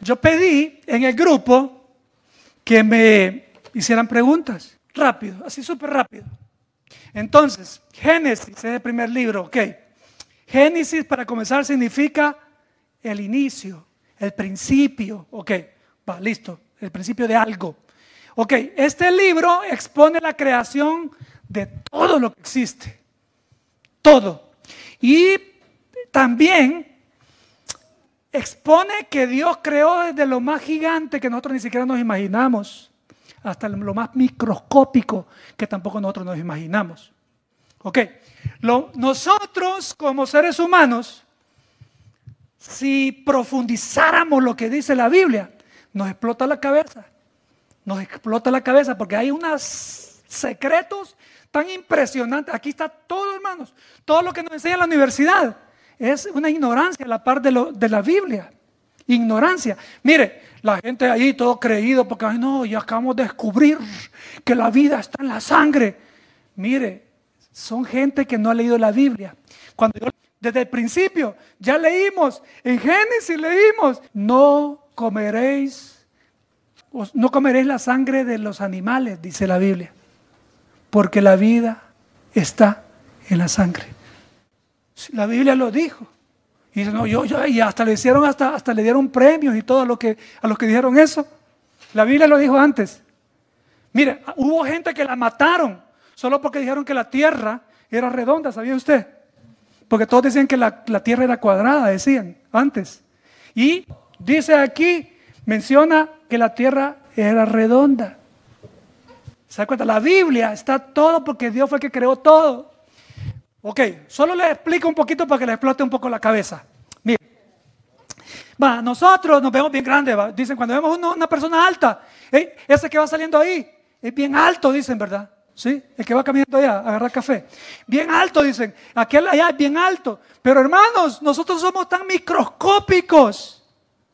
Yo pedí en el grupo que me hicieran preguntas, rápido, así súper rápido. Entonces, Génesis es el primer libro, ok. Génesis, para comenzar, significa el inicio, el principio, ok. Va, listo, el principio de algo. Ok, este libro expone la creación de todo lo que existe, todo. Y también expone que Dios creó desde lo más gigante que nosotros ni siquiera nos imaginamos, hasta lo más microscópico que tampoco nosotros nos imaginamos. Ok, nosotros como seres humanos, si profundizáramos lo que dice la Biblia, nos explota la cabeza. Nos explota la cabeza porque hay unos secretos tan impresionantes. Aquí está todo, hermanos. Todo lo que nos enseña la universidad es una ignorancia a la par de la Biblia. Ignorancia. Mire, la gente ahí todo creído porque, ay no, ya acabamos de descubrir que la vida está en la sangre. Mire, son gente que no ha leído la Biblia. Desde el principio ya leímos, en Génesis leímos, no comeréis la sangre de los animales, dice la Biblia, porque la vida está en la sangre. La Biblia lo dijo. Y dice, no, y hasta le hicieron, hasta le dieron premios y todo a los que dijeron eso. La Biblia lo dijo antes. Mire, hubo gente que la mataron solo porque dijeron que la tierra era redonda, ¿sabía usted? Porque todos decían que la tierra era cuadrada, decían antes. Y dice aquí, menciona que la tierra era redonda. ¿Se da cuenta? La Biblia está todo porque Dios fue el que creó todo. Ok, solo les explico un poquito para que les explote un poco la cabeza. Miren, nosotros nos vemos bien grandes. Dicen, cuando vemos una persona alta, ese que va saliendo ahí es bien alto, dicen, ¿verdad? ¿Sí? El que va caminando allá a agarrar café. Bien alto, dicen. Aquel allá es bien alto. Pero hermanos, nosotros somos tan microscópicos.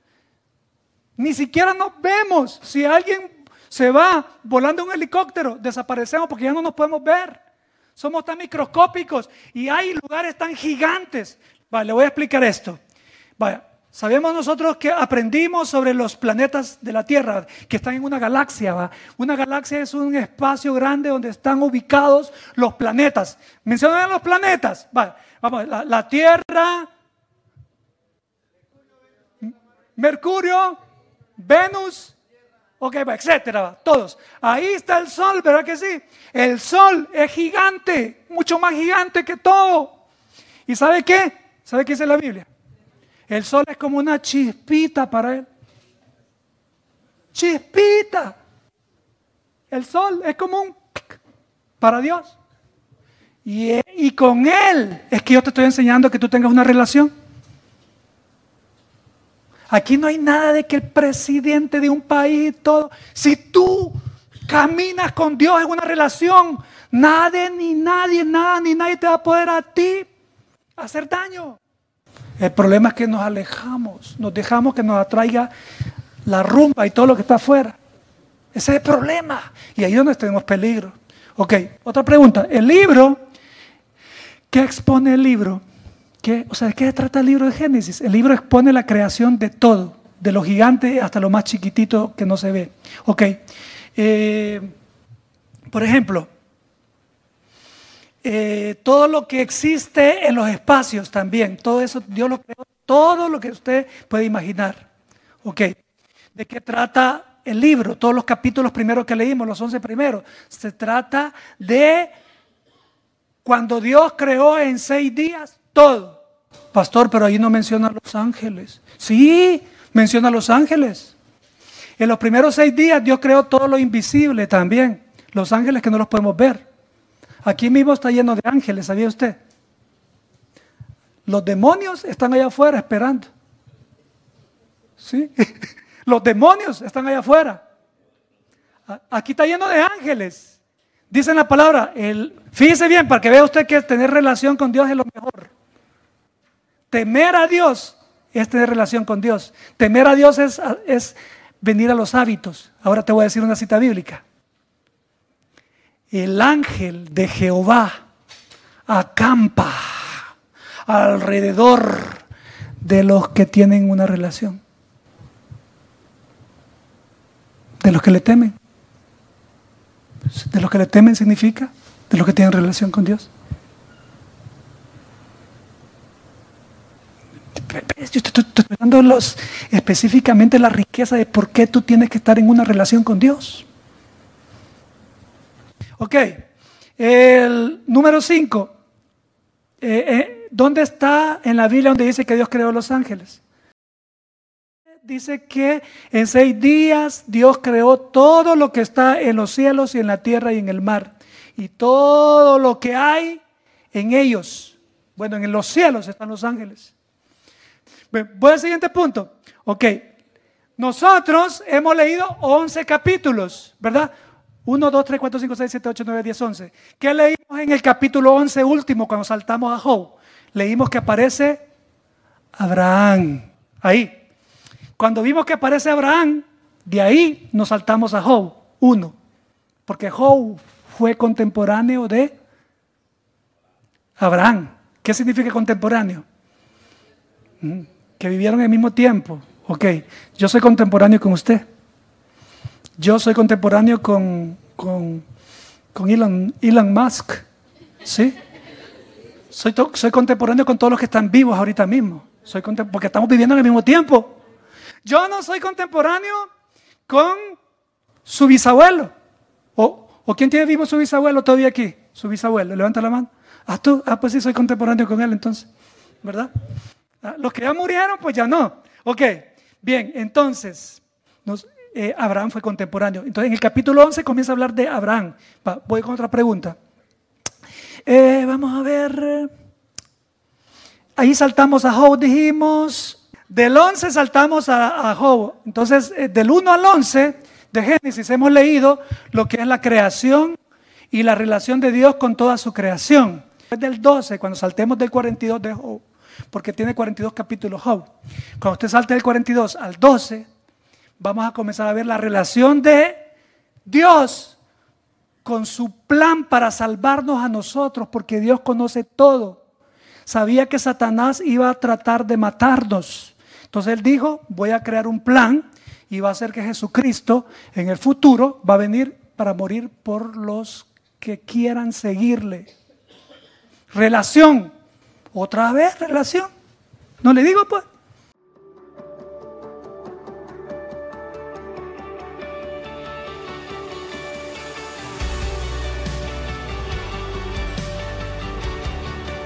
Ni siquiera nos vemos. Si alguien se va volando en un helicóptero, desaparecemos porque ya no nos podemos ver. Somos tan microscópicos y hay lugares tan gigantes. Vale, le voy a explicar esto. Vaya, sabemos nosotros que aprendimos sobre los planetas de la Tierra, que están en una galaxia. ¿va? Una galaxia es un espacio grande donde están ubicados los planetas. Mencionan los planetas. Vaya, vamos, la Tierra, Mercurio, Venus, ok, etcétera, todos. Ahí está el Sol, ¿verdad que sí? El Sol es gigante, mucho más gigante que todo. ¿Y sabe qué? ¿Sabe qué dice la Biblia? El Sol es como una chispita para Él. Chispita. El Sol es como un para Dios. Y con Él es que yo te estoy enseñando que tú tengas una relación. Aquí no hay nada de que el presidente de un país, todo. Si tú caminas con Dios en una relación, nada ni nadie te va a poder a ti hacer daño. El problema es que nos alejamos, nos dejamos que nos atraiga la rumba y todo lo que está afuera. Ese es el problema. Y ahí es donde tenemos peligro. Ok, otra pregunta. El libro, ¿qué expone el libro? ¿De qué se trata el libro de Génesis? El libro expone la creación de todo, de lo gigante hasta lo más chiquitito que no se ve. Ok, por ejemplo, todo lo que existe en los espacios también, todo eso Dios lo creó, todo lo que usted puede imaginar. Ok, ¿de qué trata el libro? Todos los capítulos primeros que leímos, los 11 primeros, se trata de cuando Dios creó en 6 días todo. Pastor, pero ahí no menciona a los ángeles. Sí, menciona a los ángeles. En los primeros 6 días Dios creó todo lo invisible también. Los ángeles que no los podemos ver. Aquí mismo está lleno de ángeles, ¿sabía usted? Los demonios están allá afuera esperando. ¿Sí? Los demonios están allá afuera. Aquí está lleno de ángeles. Dicen la palabra, fíjese bien para que vea usted que tener relación con Dios es lo mejor. Temer a Dios es tener relación con Dios. Temer a Dios es venir a los hábitos. Ahora te voy a decir una cita bíblica. El ángel de Jehová acampa alrededor de los que tienen una relación. De los que le temen. De los que le temen significa de los que tienen relación con Dios. Yo te estoy dando específicamente la riqueza de por qué tú tienes que estar en una relación con Dios. Ok, el número 5. ¿Dónde está en la Biblia donde dice que Dios creó los ángeles? Dice que en 6 días Dios creó todo lo que está en los cielos y en la tierra y en el mar. Y todo lo que hay en ellos. Bueno, en los cielos están los ángeles. Voy al siguiente punto. Ok, nosotros hemos leído 11 capítulos, ¿verdad? 1, 2, 3, 4, 5, 6, 7, 8, 9, 10, 11. ¿Qué leímos en el capítulo 11 último cuando saltamos a Job? Leímos que aparece Abraham. Ahí. Cuando vimos que aparece Abraham, de ahí nos saltamos a Job 1. Porque Job fue contemporáneo de Abraham. ¿Qué significa contemporáneo? Que vivieron al mismo tiempo. Ok, yo soy contemporáneo con usted. Yo soy contemporáneo con Elon Musk. ¿Sí? Soy contemporáneo con todos los que están vivos ahorita mismo. Porque estamos viviendo en el mismo tiempo. Yo no soy contemporáneo con su bisabuelo. ¿O quién tiene vivo su bisabuelo todavía aquí? Su bisabuelo, levanta la mano. ¿Tú? Pues sí, soy contemporáneo con él entonces, ¿verdad? Los que ya murieron, pues ya no. Ok, bien, entonces, Abraham fue contemporáneo. Entonces, en el capítulo 11 comienza a hablar de Abraham. Voy con otra pregunta. Vamos a ver. Ahí saltamos a Job, dijimos. Del 11 saltamos a Job. Entonces, del 1 al 11 de Génesis hemos leído lo que es la creación y la relación de Dios con toda su creación. Después del 12, cuando saltemos del 42 de Job, porque tiene 42 capítulos Job. Cuando usted salte del 42 al 12, vamos a comenzar a ver la relación de Dios con su plan para salvarnos a nosotros, porque Dios conoce todo. Sabía que Satanás iba a tratar de matarnos. Entonces Él dijo, voy a crear un plan y va a hacer que Jesucristo en el futuro va a venir para morir por los que quieran seguirle. Relación. Otra vez relación. ¿No le digo pues?